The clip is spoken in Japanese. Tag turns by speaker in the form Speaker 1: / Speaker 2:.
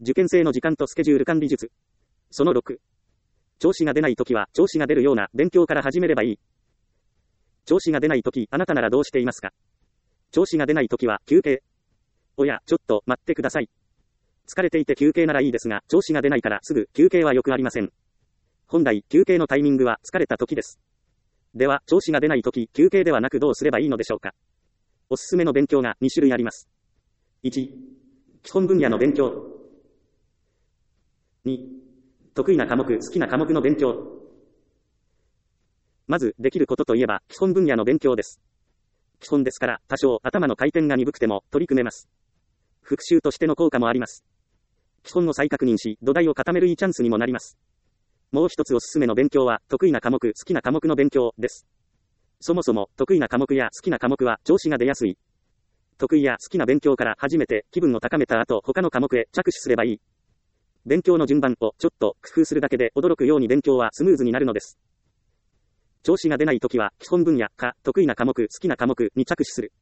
Speaker 1: 受験生の時間とスケジュール管理術。その6。調子が出ないときは、調子が出るような勉強から始めればいい。調子が出ないとき、あなたならどうしていますか？調子が出ないときは、休憩。おや、ちょっと待ってください。疲れていて休憩ならいいですが、調子が出ないからすぐ休憩はよくありません。本来、休憩のタイミングは疲れたときです。では、調子が出ないとき、休憩ではなくどうすればいいのでしょうか？おすすめの勉強が2種類あります。1、基本分野の勉強。2、得意な科目、好きな科目の勉強。まず、できることといえば、基本分野の勉強です。基本ですから、多少頭の回転が鈍くても取り組めます。復習としての効果もあります。基本を再確認し、土台を固めるいいチャンスにもなります。もう一つおすすめの勉強は、得意な科目、好きな科目の勉強です。そもそも、得意な科目や好きな科目は調子が出やすい。得意や好きな勉強から始めて、気分を高めた後、他の科目へ着手すればいい。勉強の順番をちょっと工夫するだけで驚くように勉強はスムーズになるのです。調子が出ないときは、基本分野か、得意な科目、好きな科目に着手する。